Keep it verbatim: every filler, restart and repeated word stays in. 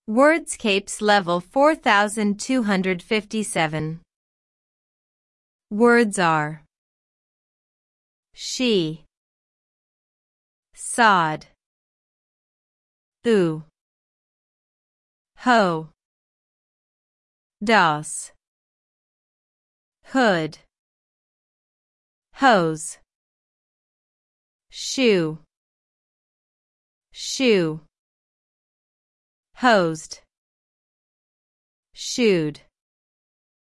Wordscapes level four thousand two hundred fifty-seven. Words are she, sod, u, ho, das, hood, hose, shoe, shoe, hosed, shooed.